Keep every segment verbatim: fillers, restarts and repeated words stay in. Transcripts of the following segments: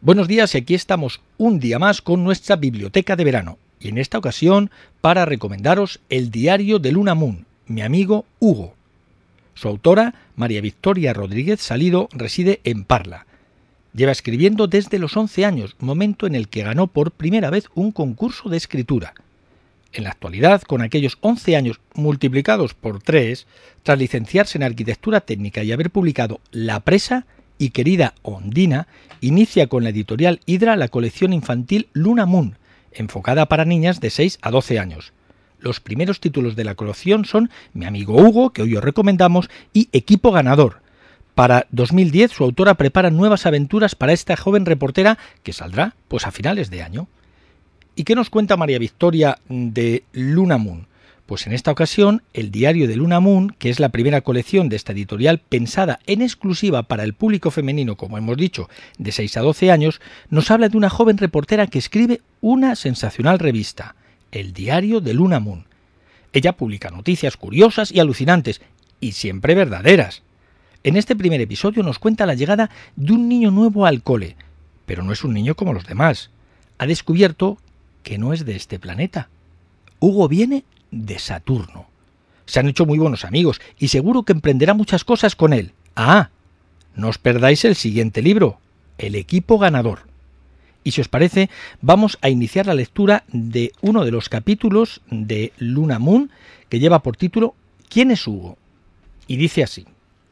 Buenos días, y aquí estamos un día más con nuestra biblioteca de verano, y en esta ocasión para recomendaros el diario de Unamun, mi amigo Hugo. Su autora, María Victoria Rodríguez Salido, reside en Parla. Lleva escribiendo desde los once años, momento en el que ganó por primera vez un concurso de escritura. En la actualidad, con aquellos once años multiplicados por tres, tras licenciarse en Arquitectura Técnica y haber publicado La Presa y Querida Ondina, inicia con la editorial Hidra la colección infantil Unamun, enfocada para niñas de seis a doce años. Los primeros títulos de la colección son Mi amigo Hugo, que hoy os recomendamos, y Equipo ganador. Para dos mil diez su autora prepara nuevas aventuras para esta joven reportera que saldrá pues a finales de año. ¿Y qué nos cuenta María Victoria de Unamun? Pues en esta ocasión, el diario de Unamun, que es la primera colección de esta editorial pensada en exclusiva para el público femenino, como hemos dicho, de seis a doce años, nos habla de una joven reportera que escribe una sensacional revista, el diario de Unamun. Ella publica noticias curiosas y alucinantes, y siempre verdaderas. En este primer episodio nos cuenta la llegada de un niño nuevo al cole, pero no es un niño como los demás. Ha descubierto que no es de este planeta. Hugo viene de Saturno. Se han hecho muy buenos amigos y seguro que emprenderá muchas cosas con él. Ah, no os perdáis el siguiente libro, El equipo ganador. Y si os parece, vamos a iniciar la lectura de uno de los capítulos de Unamun que lleva por título ¿Quién es Hugo? Y dice así.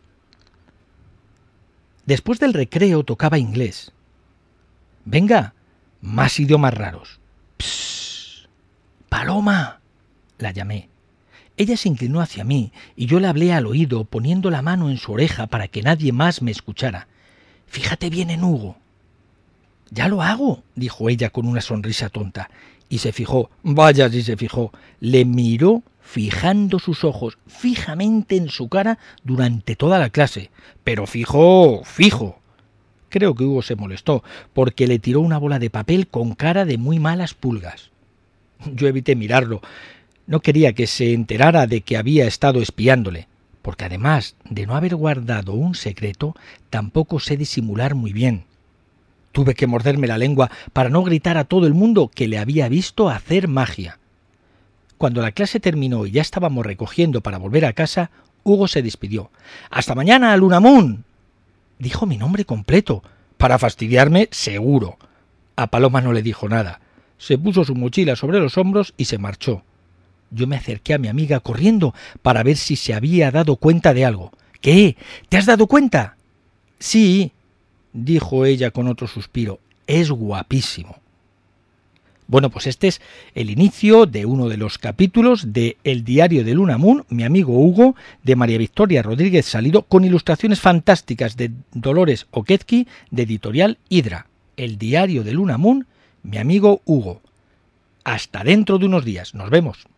Después del recreo tocaba inglés. Venga, más idiomas raros. Psst, Paloma, la llamé. Ella se inclinó hacia mí y yo le hablé al oído poniendo la mano en su oreja para que nadie más me escuchara. Fíjate bien en Hugo. Ya lo hago, dijo ella con una sonrisa tonta, y se fijó, vaya si se fijó, le miró fijando sus ojos fijamente en su cara durante toda la clase, pero fijo, fijo. Creo que Hugo se molestó, porque le tiró una bola de papel con cara de muy malas pulgas. Yo evité mirarlo. No quería que se enterara de que había estado espiándole, porque además de no haber guardado un secreto, tampoco sé disimular muy bien. Tuve que morderme la lengua para no gritar a todo el mundo que le había visto hacer magia. Cuando la clase terminó y ya estábamos recogiendo para volver a casa, Hugo se despidió. «¡Hasta mañana, Unamun!». Dijo mi nombre completo, para fastidiarme seguro. A Paloma no le dijo nada. Se puso su mochila sobre los hombros y se marchó. Yo me acerqué a mi amiga corriendo para ver si se había dado cuenta de algo. «¿Qué? ¿Te has dado cuenta?» «Sí», dijo ella con otro suspiro. «Es guapísimo». Bueno, pues este es el inicio de uno de los capítulos de El diario de Unamun, mi amigo Hugo, de María Victoria Rodríguez Salido, con ilustraciones fantásticas de Dolores Oquezki, de editorial Hidra. El diario de Unamun, mi amigo Hugo. Hasta dentro de unos días. Nos vemos.